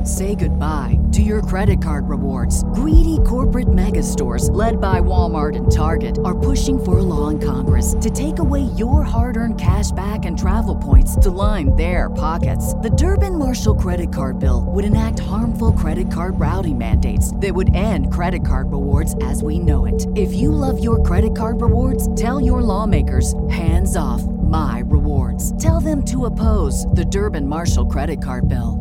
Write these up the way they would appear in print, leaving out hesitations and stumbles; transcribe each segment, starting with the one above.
Say goodbye to your credit card rewards. Greedy corporate mega stores, led by Walmart and Target, are pushing for a law in Congress to take away your hard-earned cash back and travel points to line their pockets. The Durbin-Marshall credit card bill would enact harmful credit card routing mandates that would end credit card rewards as we know it. If you love your credit card rewards, tell your lawmakers, hands off my rewards. Tell them to oppose the Durbin-Marshall credit card bill.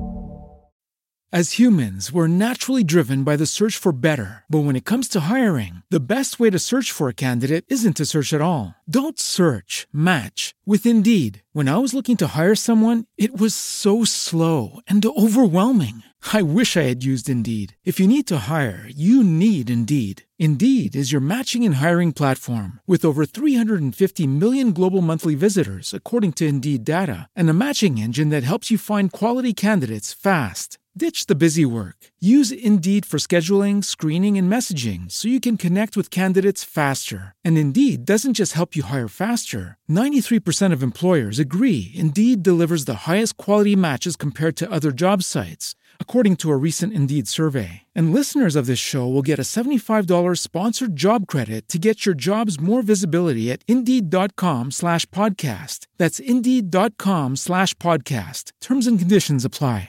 As humans, we're naturally driven by the search for better. But when it comes to hiring, the best way to search for a candidate isn't to search at all. Don't search, match with Indeed. When I was looking to hire someone, it was so slow and overwhelming. I wish I had used Indeed. If you need to hire, you need Indeed. Indeed is your matching and hiring platform with over 350 million global monthly visitors, according to Indeed data, and a matching engine that helps you find quality candidates fast. Ditch the busy work. Use Indeed for scheduling, screening, and messaging so you can connect with candidates faster. And Indeed doesn't just help you hire faster. 93% of employers agree Indeed delivers the highest quality matches compared to other job sites, according to a recent Indeed survey. And listeners of this show will get a $75 sponsored job credit to get your jobs more visibility at Indeed.com/podcast. That's Indeed.com/podcast. Terms and conditions apply.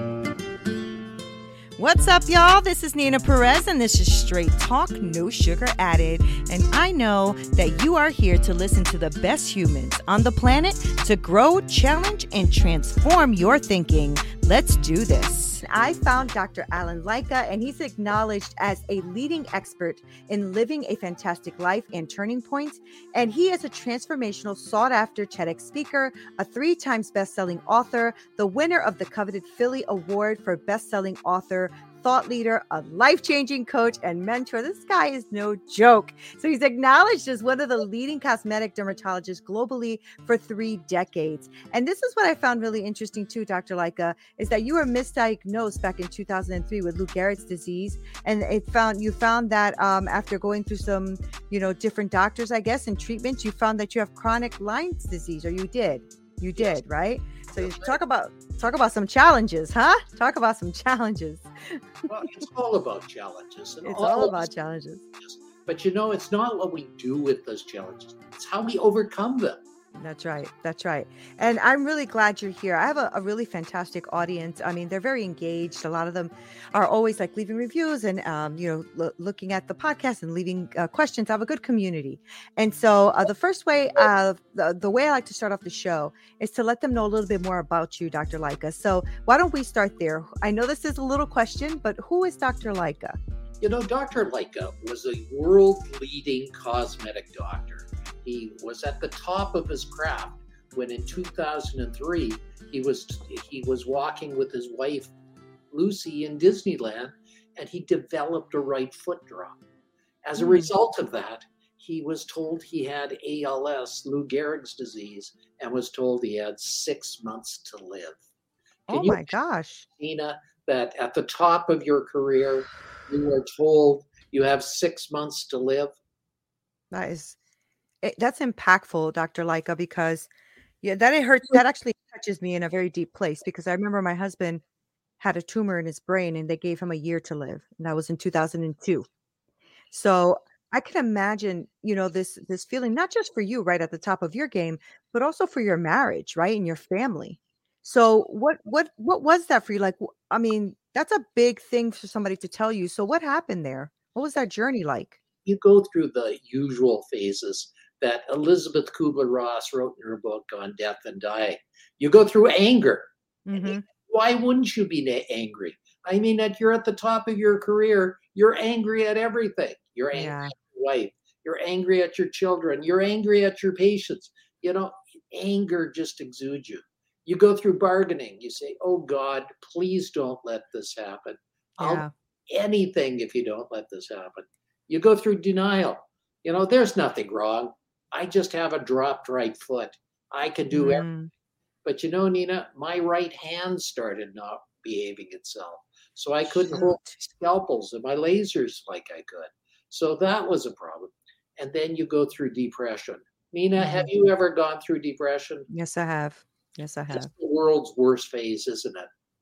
What's up, y'all? This is Nina Perez, and this is Straight Talk, No Sugar Added. And I know that you are here to listen to the best humans on the planet to grow, challenge, and transform your thinking. Let's do this. I found Dr. Alan Lycka, and he's acknowledged as a leading expert in living a fantastic life and turning points. And he is a transformational, sought-after TEDx speaker, a 3 times best-selling author, the winner of the coveted Philly Award for best-selling author, thought leader, a life-changing coach, and mentor. This guy is no joke. So he's acknowledged as one of the leading cosmetic dermatologists globally for 3 decades. And this is what I found really interesting too, Dr. Lycka, is that you were misdiagnosed back in 2003 with Lou Gehrig's disease. And you found that after going through some, different doctors, I guess, and treatments, you found that you have chronic Lyme's disease, or you did, right? So you talk about some challenges, huh? Talk about some challenges. Well, it's all about challenges. It's all about challenges. But it's not what we do with those challenges. It's how we overcome them. That's right. And I'm really glad you're here. I have a really fantastic audience. I mean, they're very engaged. A lot of them are always like leaving reviews and, looking at the podcast and leaving questions. I have a good community. And so the first way, the way I like to start off the show is to let them know a little bit more about you, Dr. Lycka. So why don't we start there? I know this is a little question, but who is Dr. Lycka? Dr. Lycka was a world-leading cosmetic doctor. He was at the top of his craft when in 2003 he was walking with his wife Lucy in Disneyland, and he developed a right foot drop. As a result of that, he was told he had ALS, Lou Gehrig's disease, and was told he had 6 months to live. Oh my gosh. Nina, that at the top of your career, you were told you have 6 months to live? That's impactful, Dr. Lycka, because that it hurts. That actually touches me in a very deep place, because I remember my husband had a tumor in his brain and they gave him a year to live. And that was in 2002. So I can imagine, this feeling, not just for you right at the top of your game, but also for your marriage, right? And your family. So what was that for you? Like, I mean, that's a big thing for somebody to tell you. So what happened there? What was that journey like? You go through the usual phases that Elizabeth Kubler-Ross wrote in her book on Death and Dying. You go through anger. Mm-hmm. Why wouldn't you be angry? I mean, you're at the top of your career. You're angry at everything. You're angry at your wife. You're angry at your children. You're angry at your patients. Anger just exudes you. You go through bargaining. You say, oh God, please don't let this happen. I'll do anything if you don't let this happen. You go through denial. There's nothing wrong. I just have a dropped right foot. I can do everything. But Nina, my right hand started not behaving itself. So I couldn't hold scalpels and my lasers like I could. So that was a problem. And then you go through depression. Nina, have you ever gone through depression? Yes, I have. It's the world's worst phase, isn't it?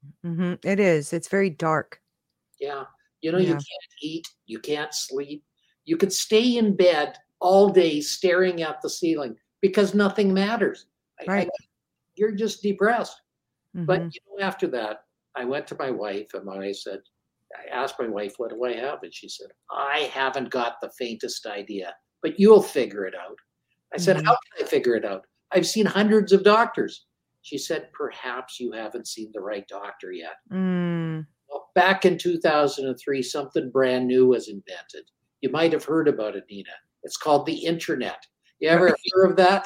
It is. It's very dark. Yeah. You Yeah. can't eat, you can't sleep. You could stay in bed all day staring at the ceiling because nothing matters. Right. You're just depressed. But Mm-hmm. after that, I went to my wife and I asked my wife, what do I have? And she said, I haven't got the faintest idea, but you'll figure it out. I said, Mm-hmm. how can I figure it out? I've seen hundreds of doctors. She said, perhaps you haven't seen the right doctor yet. Mm. Well, back in 2003, something brand new was invented. You might have heard about it, Nina. It's called the internet. You ever hear of that?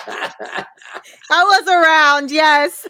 I was around, yes.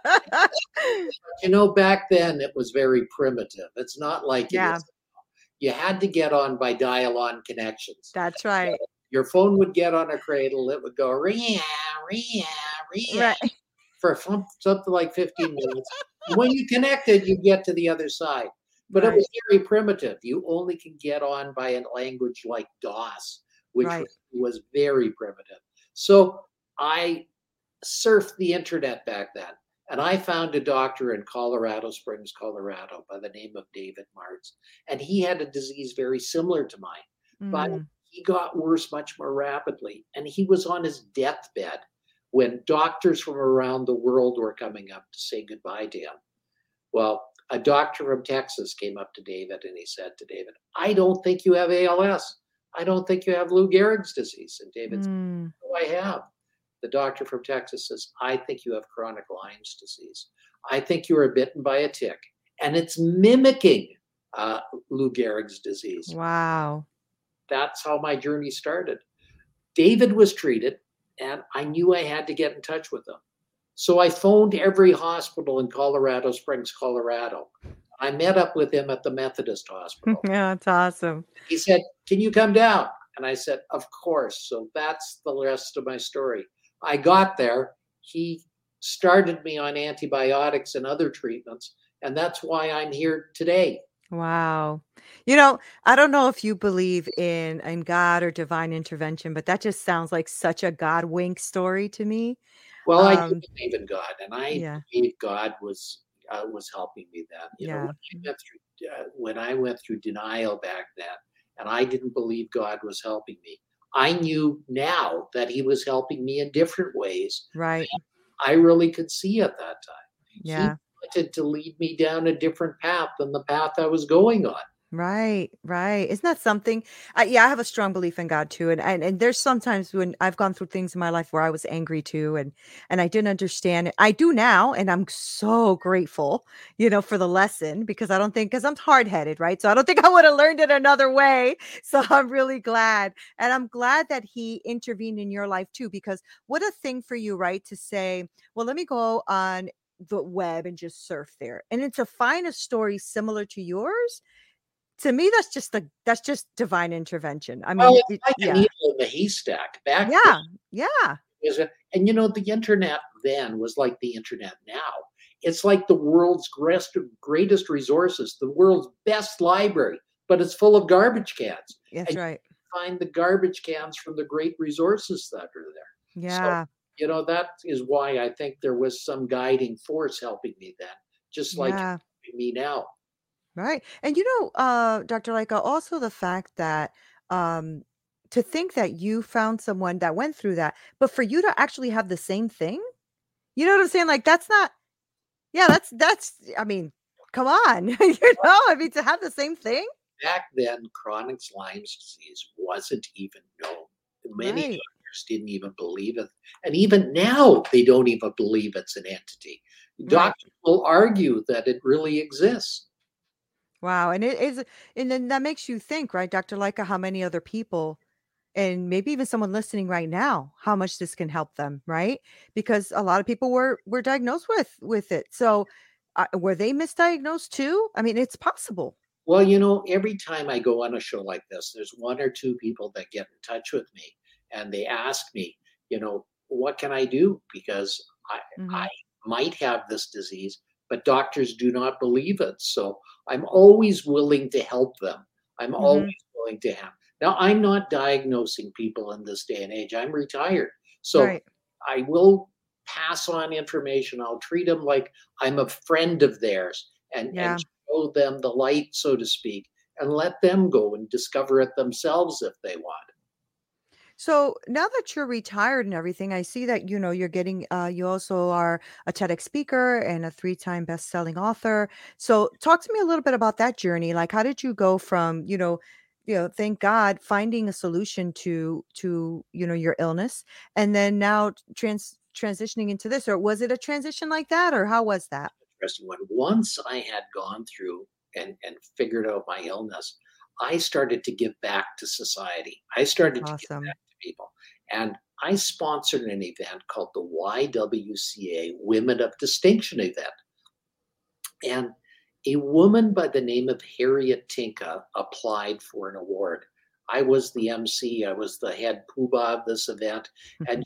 Back then it was very primitive. It's not like it Yeah, is. You had to get on by dial-on connections. that's right. Your phone would get on a cradle. It would go ria, ria, ria Right. for something like 15 minutes. When you connected, you get to the other side. But it Right. was very primitive. You only could get on by a language like DOS, which Right. was very primitive. So I surfed the internet back then. And I found a doctor in Colorado Springs, Colorado, by the name of David Martz. And he had a disease very similar to mine, but Mm. he got worse much more rapidly. And he was on his deathbed when doctors from around the world were coming up to say goodbye to him. Well, a doctor from Texas came up to David and he said to David, I don't think you have ALS. I don't think you have Lou Gehrig's disease. And David said, Mm. what do I have? The doctor from Texas says, I think you have chronic Lyme's disease. I think you were bitten by a tick. And it's mimicking Lou Gehrig's disease. Wow. That's how my journey started. David was treated, and I knew I had to get in touch with him. So I phoned every hospital in Colorado Springs, Colorado. I met up with him at the Methodist Hospital. Yeah, that's awesome. He said, can you come down? And I said, of course. So that's the rest of my story. I got there. He started me on antibiotics and other treatments. And that's why I'm here today. Wow. I don't know if you believe in God or divine intervention, but that just sounds like such a God wink story to me. Well, I do Um, believe in God, and I yeah, believe God was helping me then. yeah, When I went through denial back then, and I didn't believe God was helping me. I knew now that He was helping me in different ways. right. I really could see at that time. He Yeah. wanted to lead me down a different path than the path I was going on. Right, right. Isn't that something? Yeah, I have a strong belief in God too, and there's sometimes when I've gone through things in my life where I was angry too, and I didn't understand it. I do now, and I'm so grateful, for the lesson because I don't think because I'm hard headed, right? So I don't think I would have learned it another way. So I'm really glad, and I'm glad that He intervened in your life too, because what a thing for you, right? To say, well, let me go on the web and just surf there, and then to find a story similar to yours to me, that's just divine intervention. I Well, mean, it's like a yeah. needle in the haystack. Back then, Yeah. Yeah. and the internet then was like the internet now. It's like the world's greatest resources, the world's best library, but it's full of garbage cans. That's And right. you find the garbage cans from the great resources that are there. So, Yeah. that is why I think there was some guiding force helping me then, just like Yeah. helping me now. Right. And Dr. Leica, also the fact that um to think that you found someone that went through that, but for you to actually have the same thing, you know what I'm saying? Like that's not, yeah, that's I mean, come on. I mean, to have the same thing. Back then, chronic Lyme's disease wasn't even known. Many Right. doctors didn't even believe it. And even now, they don't even believe it's an entity. Right. Doctors will argue that it really exists. Wow. And it is, and then that makes you think, right, Dr. Leica, how many other people and maybe even someone listening right now, how much this can help them, right? Because a lot of people were diagnosed with it. So were they misdiagnosed too? I mean, it's possible. Well, every time I go on a show like this, there's one or two people that get in touch with me and they ask me, what can I do? Because I Hmm. might have this disease, but doctors do not believe it. So I'm always willing to help them. I'm Hmm. always willing to help. Now, I'm not diagnosing people in this day and age. I'm retired. So Right. I will pass on information. I'll treat them like I'm a friend of theirs and Yeah. show them the light, so to speak, and let them go and discover it themselves if they want. So now that you're retired and everything, I see that you're getting you also are a TEDx speaker and a three-time best-selling author. So talk to me a little bit about that journey. Like how did you go from, thank God finding a solution to, your illness and then now transitioning into this, or was it a transition like that, or how was that? Interesting one. Once I had gone through and figured out my illness, I started to give back to society. I started to give back Awesome. to people. And I sponsored an event called the YWCA Women of Distinction event. And a woman by the name of Harriet Tinka applied for an award. I was the MC, I was the head poobah of this event. And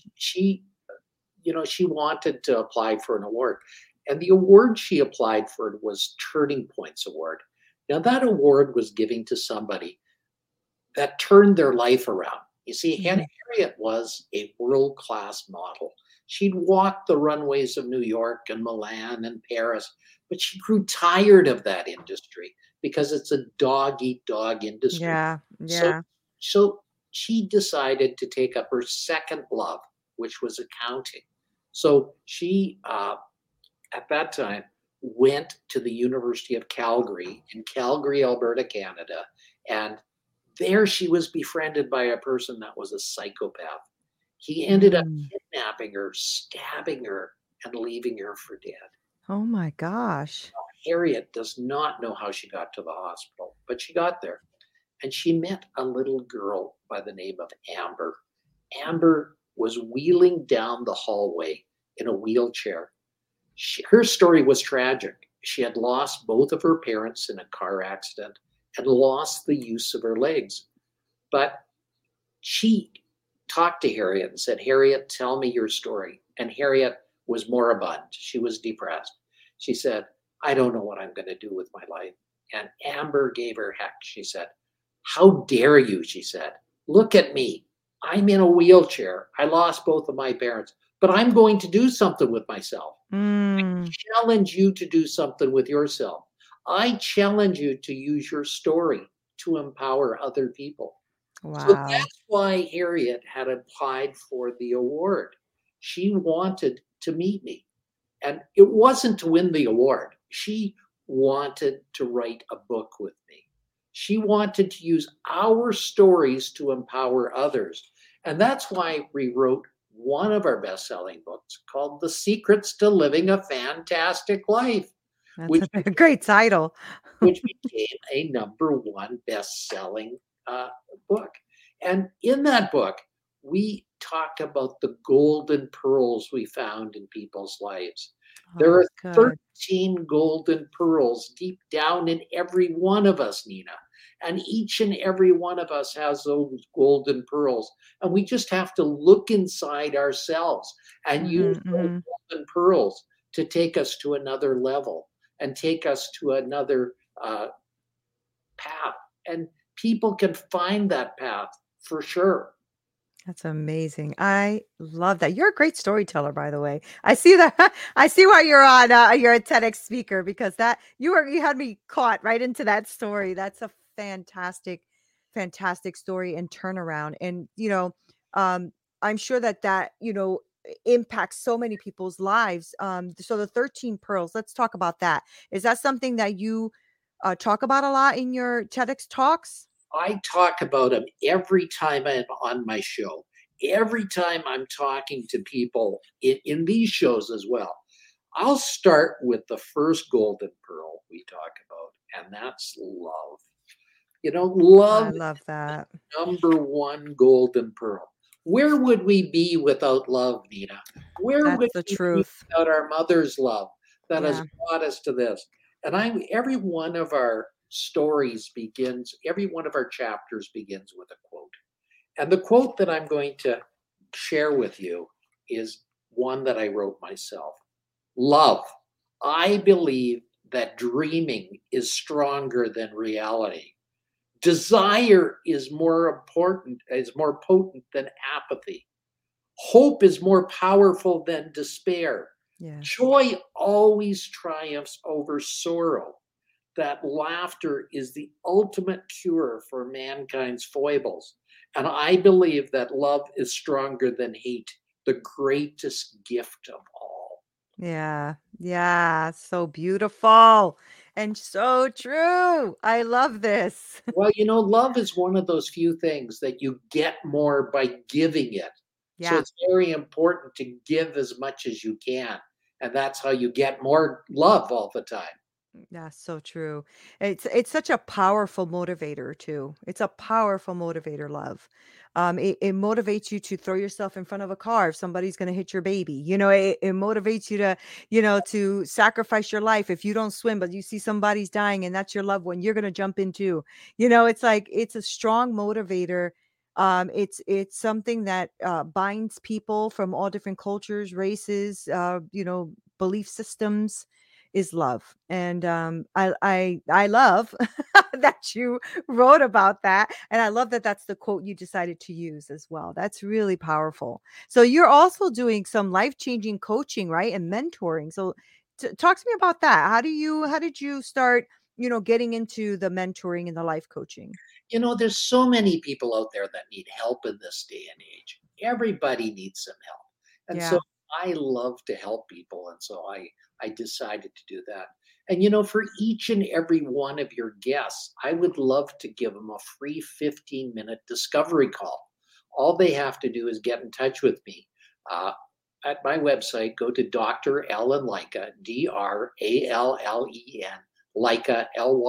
she wanted to apply for an award. And the award she applied for was Turning Points Award. Now, that award was given to somebody that turned their life around. You see, Mhm. Harriet was a world class model. She'd walked the runways of New York and Milan and Paris, but she grew tired of that industry because it's a dog eat dog industry. Yeah, So, yeah. so she decided to take up her second love, which was accounting. So she at that time went to the University of Calgary in Calgary, Alberta, Canada. And there she was befriended by a person that was a psychopath. He ended up Mm. kidnapping her, stabbing her, and leaving her for dead. Oh my gosh. Harriet does not know how she got to the hospital, but she got there. And she met a little girl by the name of Amber. Amber was wheeling down the hallway in a wheelchair. Her story was tragic. She had lost both of her parents in a car accident and lost the use of her legs. But she talked to Harriet and said, Harriet, tell me your story. And Harriet was moribund. She was depressed. She said, I don't know what I'm going to do with my life. And Amber gave her heck. She said, how dare you? She said, look at me. I'm in a wheelchair. I lost both of my parents, but I'm going to do something with myself. Mm. Challenge you to do something with yourself. I challenge you to use your story to empower other people. So Wow. that's why Harriet had applied for the award. She wanted to meet me. And it wasn't to win the award. She wanted to write a book with me. She wanted to use our stories to empower others. And that's why we wrote one of our best selling books called The Secrets to Living a Fantastic Life, That's which, a great title. which became a number one best selling uh, book. And in that book, we talk about the golden pearls we found in people's lives. There Oh, are good. 13 golden pearls deep down in every one of us, Nina. And each and every one of us has those golden pearls. And we just have to look inside ourselves and use Mhm, those mhm. golden pearls to take us to another level and take us to another path. And people can find that path for sure. That's amazing. I love that. You're a great storyteller, by the way. I see that. I see why you're a TEDx speaker because that you had me caught right into that story. That's a fantastic, fantastic story and turnaround. And um, I'm sure that impacts so many people's lives. So the 13 pearls. Let's talk about that. Is that something that you talk about a lot in your TEDx talks? I talk about them every time I'm on my show, every time I'm talking to people in these shows as well. I'll start with the first golden pearl we talk about, and that's love. Love I is love the that. number one golden pearl. Where would we be without love, Nina? Where That's would the we be truth. without our mother's love that has Yeah. brought us to this? And every one of our stories begins, every one of our chapters begins with a quote. And the quote that I'm going to share with you is one that I wrote myself. Love. I believe that dreaming is stronger than reality. Desire is more potent than apathy. Hope is more powerful than despair. Yes. Joy always triumphs over sorrow. That laughter is the ultimate cure for mankind's foibles. And I believe that love is stronger than hate, the greatest gift of all. Yeah. Yeah. So beautiful and so true. I love this. Well, love is one of those few things that you get more by giving it. So Yeah. it's very important to give as much as you can. And that's how you get more love all the time. Yeah, so true. It's such a powerful motivator too. It's a powerful motivator, love. It motivates you to throw yourself in front of a car if somebody's going to hit your baby. It motivates you to, to sacrifice your life if you don't swim, but you see somebody's dying and that's your loved one, you're going to jump into. It's like it's a strong motivator. It's something that binds people from all different cultures, races, belief systems is love. And I love that you wrote about that, and I love that that's the quote you decided to use as well. That's really powerful. So you're also doing some life-changing coaching, right? And mentoring. So talk to me about that. How did you start, getting into the mentoring and the life coaching? There's so many people out there that need help in this day and age. Everybody needs some help. And so Yeah. I love to help people. And so I decided to do that. And for each and every one of your guests, I would love to give them a free 15-minute discovery call. All they have to do is get in touch with me. Uh, at my website, go to Dr. Allen Lycka, DRALLEN, Lycka,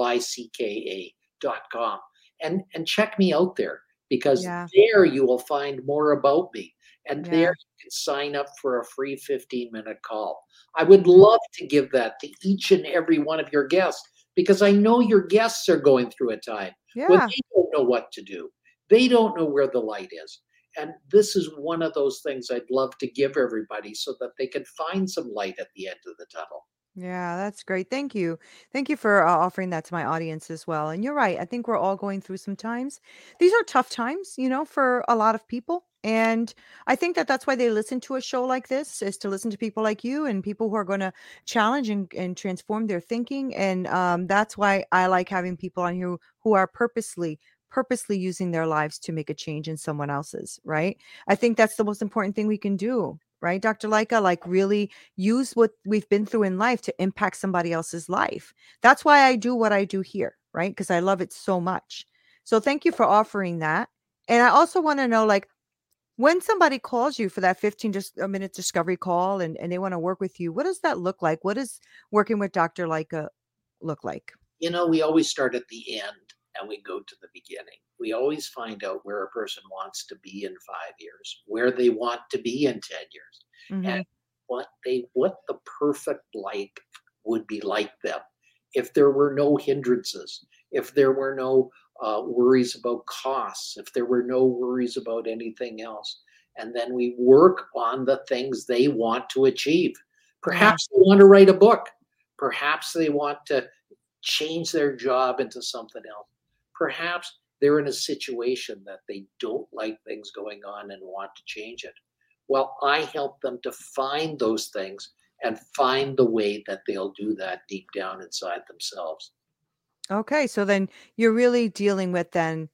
LYCKA.com, and check me out there, because Yeah. there you will find more about me. And there Yeah. you can sign up for a free 15-minute call. I would Mhm. love to give that to each and every one of your guests, because I know your guests are going through a time when Yeah. they don't know what to do. They don't know where the light is. And this is one of those things I'd love to give everybody so that they can find some light at the end of the tunnel. Yeah, that's great. Thank you. Thank you for offering that to my audience as well. And you're right. I think we're all going through some times. These are tough times, for a lot of people. And I think that that's why they listen to a show like this, is to listen to people like you and people who are going to challenge and transform their thinking. And that's why I like having people on here who are purposely using their lives to make a change in someone else's, right? I think that's the most important thing we can do, right, Dr. Lycka? Like really use what we've been through in life to impact somebody else's life. That's why I do what I do here, right? Because I love it so much. So thank you for offering that. And I also want to know, like, when somebody calls you for that 15 just a minute discovery call and they want to work with you, what does that look like? What does working with Dr. Lycka look like? We always start at the end and we go to the beginning. We always find out where a person wants to be in 5 years, where they want to be in 10 years, and Mm-hmm. what the perfect life would be like them if there were no hindrances, if there were no worries about costs, if there were no worries about anything else. And then we work on the things they want to achieve. Yeah. Perhaps they want to write a book. Perhaps they want to change their job into something else. Perhaps they're in a situation that they don't like things going on and want to change it. Well, I help them to find those things and find the way that they'll do that deep down inside themselves. Okay. So then you're really dealing with then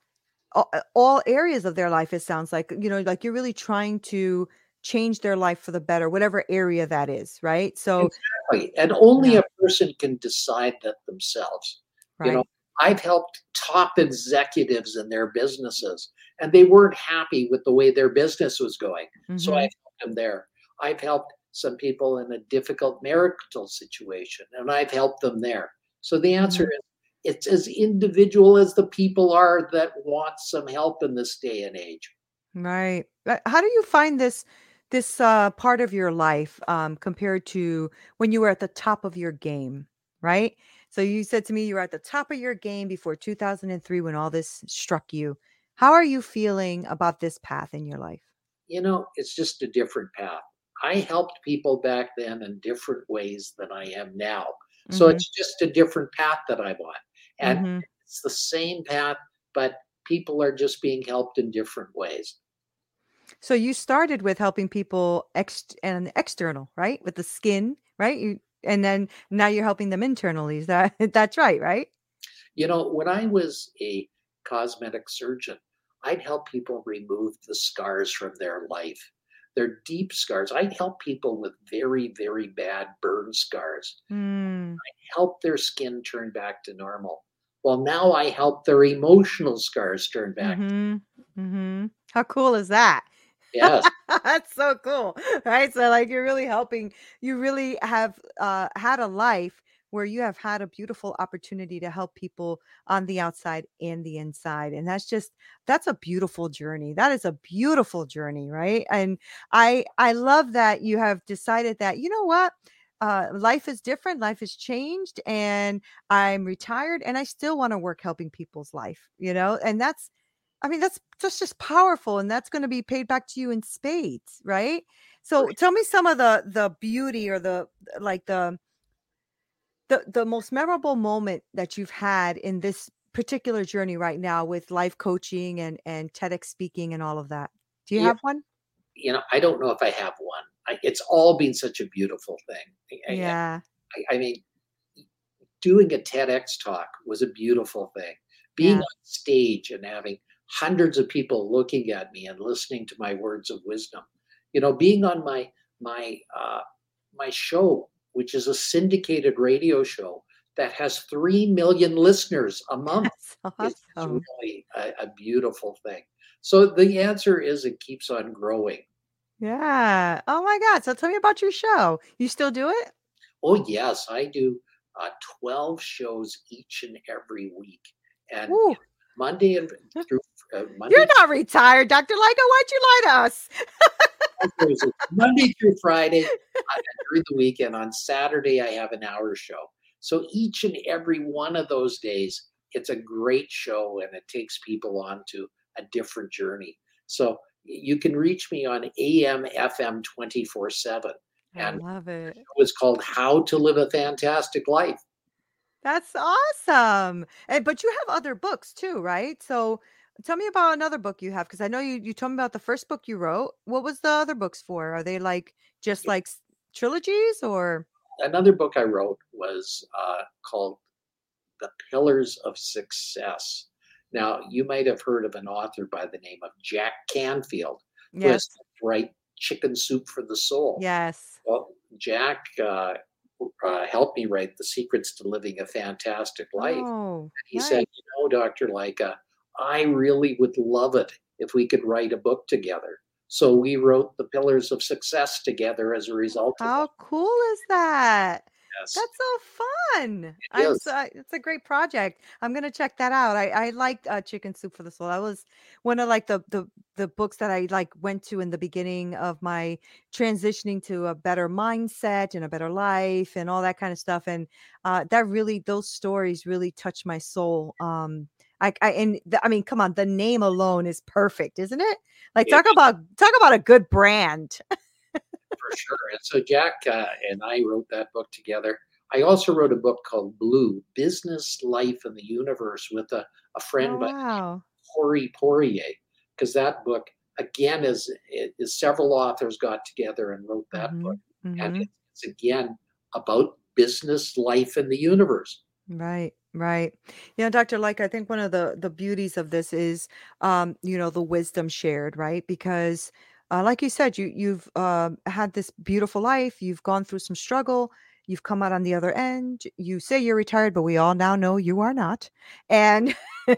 all areas of their life, it sounds like, like you're really trying to change their life for the better, whatever area that is, right? So, Exactly. And only yeah, a person can decide that themselves. You know, right. I've helped top executives in their businesses, and they weren't happy with the way their business was going. So I've Mm-hmm. helped them there. I've helped some people in a difficult marital situation, and I've helped them there. So the answer Mm-hmm. is, it's as individual as the people are that want some help in this day and age. Right. How do you find this part of your life compared to when you were at the top of your game, right? So you said to me you were at the top of your game before 2003 when all this struck you. How are you feeling about this path in your life? It's just a different path. I helped people back then in different ways than I am now. So Mm-hmm. it's just a different path that I'm on. And Mm-hmm. it's the same path, but people are just being helped in different ways. So you started with helping people and external, right? With the skin, right? And then now you're helping them internally. Is that that's right, right? When I was a cosmetic surgeon, I'd help people remove the scars from their life. Their deep scars. I'd help people with very, very bad burn scars, Mm. help their skin turn back to normal. Well, now I help their emotional scars turn back. Mm-hmm. Mm-hmm. How cool is that? Yes, That's so cool. Right. So like you're really helping, you really have had a life where you have had a beautiful opportunity to help people on the outside and the inside. And that's a beautiful journey. That is a beautiful journey, right? And I love that you have decided that, you know what? Life is different, life has changed, and I'm retired and I still want to work helping people's life, and I mean, that's just powerful, and that's gonna be paid back to you in spades, right? So tell me some of the beauty or like the most memorable moment that you've had in this particular journey right now with life coaching and TEDx speaking and all of that. Do you yeah. have one? I don't know if I have one. It's all been such a beautiful thing. Yeah. I mean, doing a TEDx talk was a beautiful thing. Being Yeah. on stage and having hundreds of people looking at me and listening to my words of wisdom. Being on my show, which is a syndicated radio show that has 3 million listeners a month, That's is awesome. really a beautiful thing. So the answer is it keeps on growing. Yeah. Oh my god. So tell me about your show. You still do it? Oh, yes, I do 12 shows each and every week. And Ooh. Monday and through You're Monday, not retired, Dr. Ligo. Why'd you lie to us? Monday through Friday, and during the weekend. On Saturday, I have an hour show. So each and every one of those days, it's a great show and it takes people on to a different journey. So you can reach me on AM, FM 24/7. I And love it. it was called How to Live a Fantastic Life. That's awesome. And but you have other books too, right? So tell me about another book you have because I know you told me about the first book you wrote. What was the other books for? Are they like just like trilogies or? Another book I wrote was called The Pillars of Success. Now, you might have heard of an author by the name of Jack Canfield, who has Yes. helped write Chicken Soup for the Soul. Yes. Well, Jack helped me write The Secrets to Living a Fantastic Life. Oh, He nice. said, Dr. Leica, I really would love it if we could write a book together. So we wrote The Pillars of Success together as a result of How that. cool is that? Yes, That's so fun. it is. It's a great project. I'm gonna check that out. I liked Chicken Soup for the Soul. That was one of like the books that I like went to in the beginning of my transitioning to a better mindset and a better life and all that kind of stuff. And that really those stories really touch my soul. I mean, come on, the name alone is perfect, isn't it? Like It talk about a good brand. For sure. And so Jack and I wrote that book together. I also wrote a book called Blue, Business, Life, and the Universe with a Oh friend by wow. Corey Poirier, because that book, again, is several authors got together and wrote that book. Mhm, And mhm. it's again about business, life, and the universe. Right, right. Dr. Like, I think one of the beauties of this is, the wisdom shared, right? Because, like you said, you've had this beautiful life. You've gone through some struggle. You've come out on the other end. You say you're retired, but we all now know you are not. And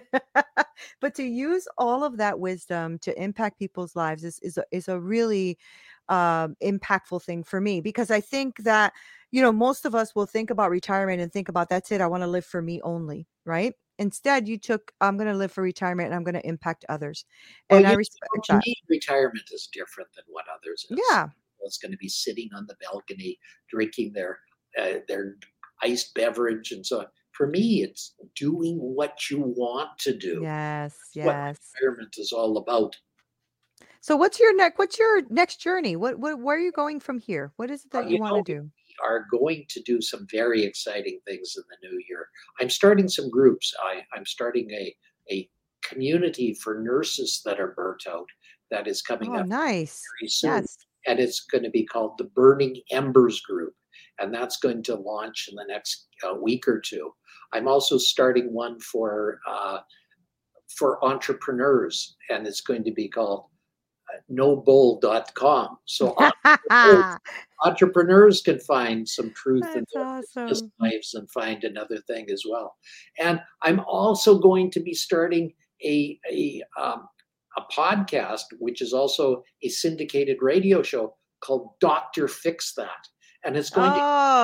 but to use all of that wisdom to impact people's lives is a really impactful thing for me because I think that most of us will think about retirement and think about that's it. I want to live for me only, right? Instead, you took, I'm going to live for retirement and I'm going to impact others. Well, And I respect to that. me, retirement is different than what others is. Yeah. It's going to be sitting on the balcony, drinking their iced beverage and so on. For me, it's doing what you want to do. Yes. That's what Yes. retirement is all about. So what's your next journey? Where are you going from here? What is it that you want to We do? are going to do some very exciting things in the new year. I'm starting some groups. I'm starting a community for nurses that are burnt out that is coming up nice. very soon. Yes. And it's going to be called the Burning Embers Group. And that's going to launch in the next week or two. I'm also starting one for entrepreneurs, and it's going to be called nobull.com. So entrepreneurs can find some truth in their business lives and find another thing as well. And I'm also going to be starting a podcast, which is also a syndicated radio show called Dr. Fix That. And it's going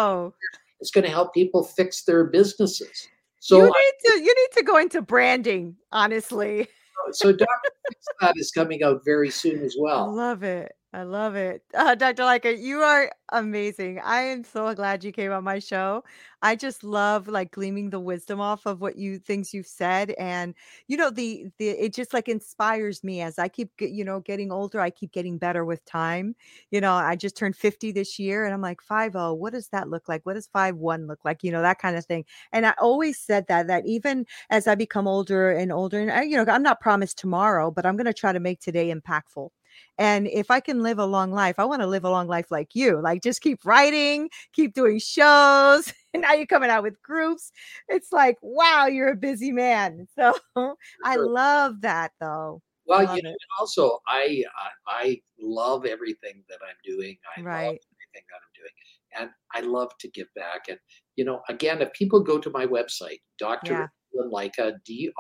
to help people fix their businesses. So you need to go into branding, honestly. So Dr. Fix That is coming out very soon as well. I love it. Dr. Lycka, you are amazing. I am so glad you came on my show. I just love like gleaming the wisdom off of things you've said. And, it just like inspires me as I keep, getting older. I keep getting better with time. I just turned 50 this year and I'm like 50. What does that look like? What does 51 look like? That kind of thing. And I always said that even as I become older and older, and I'm not promised tomorrow, but I'm going to try to make today impactful. And if I can live a long life, I want to live a long life like you, like just keep writing, keep doing shows. And now you're coming out with groups. It's like, wow, you're a busy man. So I love that though. Well, also I love everything that I'm doing. I love everything that I'm doing. And I love to give back. And, again, if people go to my website, Dr. Alan Lycka,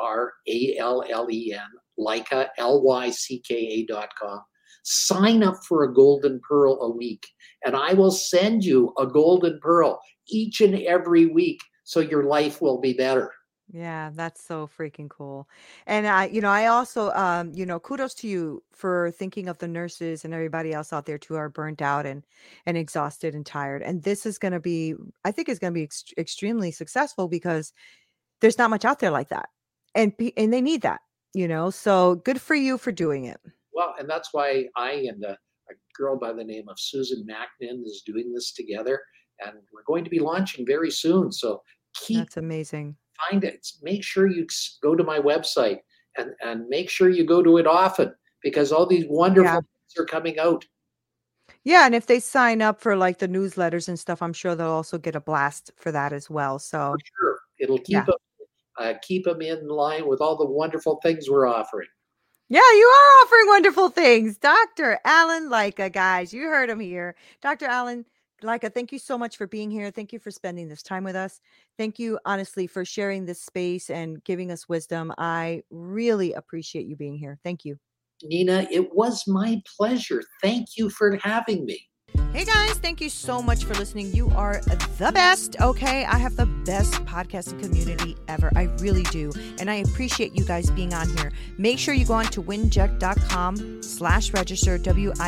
DRALLEN, Lycka, LYCKA.com, sign up for a golden pearl a week. And I will send you a golden pearl each and every week so your life will be better. Yeah, that's so freaking cool. And I also, kudos to you for thinking of the nurses and everybody else out there too are burnt out and exhausted and tired. And this is going to be, I think it's going to be extremely successful because there's not much out there like that. And they need that, so good for you for doing it. Well, and that's why I and a girl by the name of Susan Macnin is doing this together. And we're going to be launching very soon. So that's amazing. Find it. Make sure you go to my website and make sure you go to it often because all these wonderful things are coming out. Yeah, and if they sign up for like the newsletters and stuff, I'm sure they'll also get a blast for that as well. So for sure, it'll keep them in line with all the wonderful things we're offering. Yeah, you are offering wonderful things, Dr. Alan Lycka, guys. You heard him here, Dr. Alan Lycka, thank you so much for being here. Thank you for spending this time with us. Thank you, honestly, for sharing this space and giving us wisdom. I really appreciate you being here. Thank you. Nina, it was my pleasure. Thank you for having me. Hey guys, thank you so much for listening. You are the best, okay? I have the best podcasting community ever. I really do. And I appreciate you guys being on here. Make sure you go on to winject.com/register,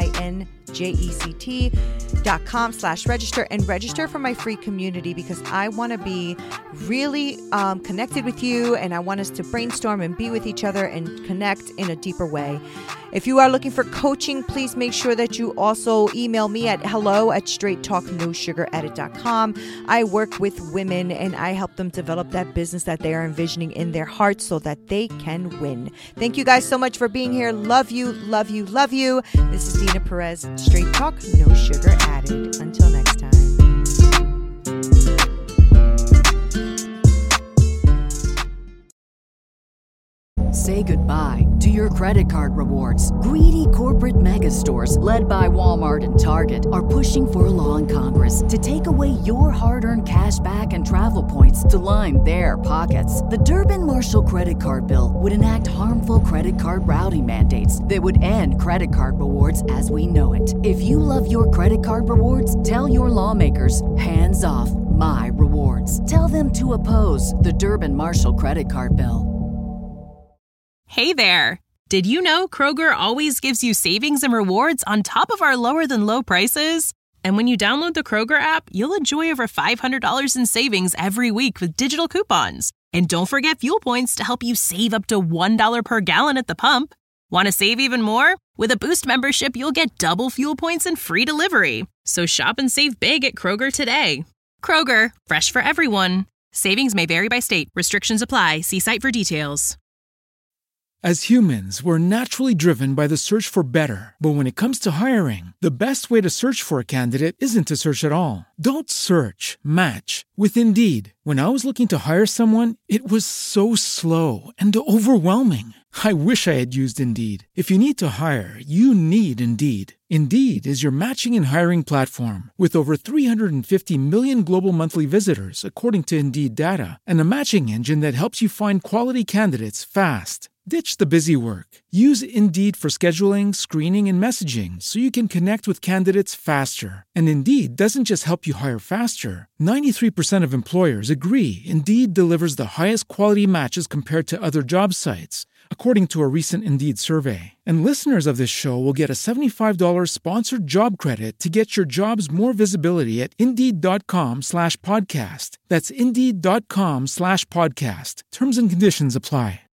WINJECT.com/register and register for my free community because I want to be really connected with you and I want us to brainstorm and be with each other and connect in a deeper way. If you are looking for coaching, please make sure that you also email me at hello@straighttalknosugaredit.com. I work with women and I help them develop that business that they are envisioning in their hearts so that they can win. Thank you guys so much for being here. Love you, love you, love you. This is Nina Perez. Straight talk, no sugar added. Until next time. Say goodbye to your credit card rewards. Greedy corporate mega stores, led by Walmart and Target, are pushing for a law in Congress to take away your hard-earned cash back and travel points to line their pockets. The Durbin-Marshall credit card bill would enact harmful credit card routing mandates that would end credit card rewards as we know it. If you love your credit card rewards, tell your lawmakers, hands off my rewards. Tell them to oppose the Durbin-Marshall credit card bill. Hey there! Did you know Kroger always gives you savings and rewards on top of our lower-than-low prices? And when you download the Kroger app, you'll enjoy over $500 in savings every week with digital coupons. And don't forget fuel points to help you save up to $1 per gallon at the pump. Want to save even more? With a Boost membership, you'll get double fuel points and free delivery. So shop and save big at Kroger today. Kroger, fresh for everyone. Savings may vary by state. Restrictions apply. See site for details. As humans, we're naturally driven by the search for better. But when it comes to hiring, the best way to search for a candidate isn't to search at all. Don't search, match with Indeed. When I was looking to hire someone, it was so slow and overwhelming. I wish I had used Indeed. If you need to hire, you need Indeed. Indeed is your matching and hiring platform with over 350 million global monthly visitors, according to Indeed data, and a matching engine that helps you find quality candidates fast. Ditch the busy work. Use Indeed for scheduling, screening, and messaging so you can connect with candidates faster. And Indeed doesn't just help you hire faster. 93% of employers agree Indeed delivers the highest quality matches compared to other job sites, according to a recent Indeed survey. And listeners of this show will get a $75 sponsored job credit to get your jobs more visibility at Indeed.com/podcast. That's Indeed.com/podcast. Terms and conditions apply.